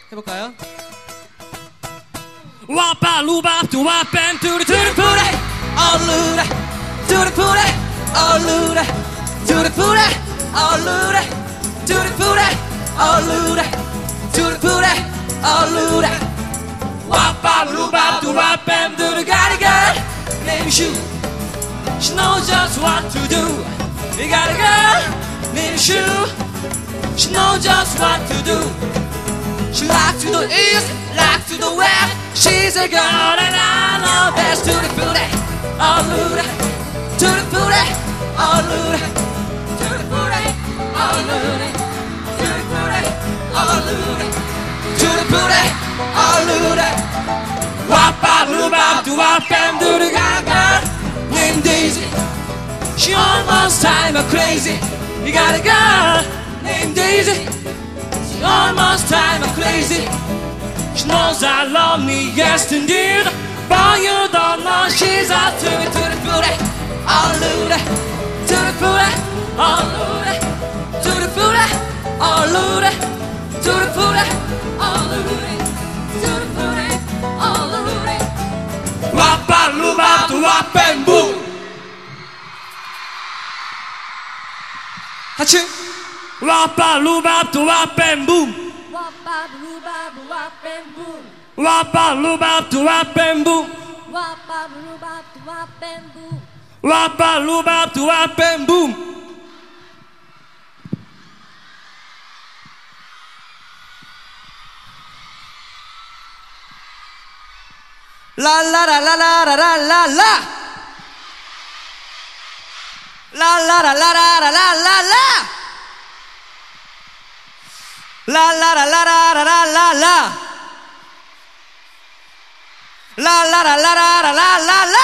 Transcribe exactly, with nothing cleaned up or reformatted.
해볼까요? 와빠루밥 두와뱀 두리두리푸레 얼루레 두리푸레 얼루레 두리푸레 얼루레 두리푸레 얼루레 두리푸레 얼루레 와빠루밥 두와뱀 두리가리가 Name you She knows just what to do You gotta go Name you She knows just what to do She likes to the east, likes to the west She's a girl and I know best To the booty, oh Luda To the booty, oh Luda To the booty, oh Luda To the booty, oh Luda To the booty, oh Luda Wappa luba do wapam do the gaga Named Daisy She almost drives me crazy You got a girl named Daisy She almost drives me crazy She knows I love me, yes indeed But you don't know she's out to me To the booty, oh Luda To the booty, oh Luda To the booty, oh Luda To the booty, oh Luda To the booty, oh Luda Wappa luba to wapam boom 같이 Wappa luba to wapam boom Wappa luba to wapam boom Wappa luba to wapam boom Wappa luba to wapam boom Wappa luba to wapam boom La la la la la la la la la La la la la la la la la la La la la la la la la la La la la la la la la la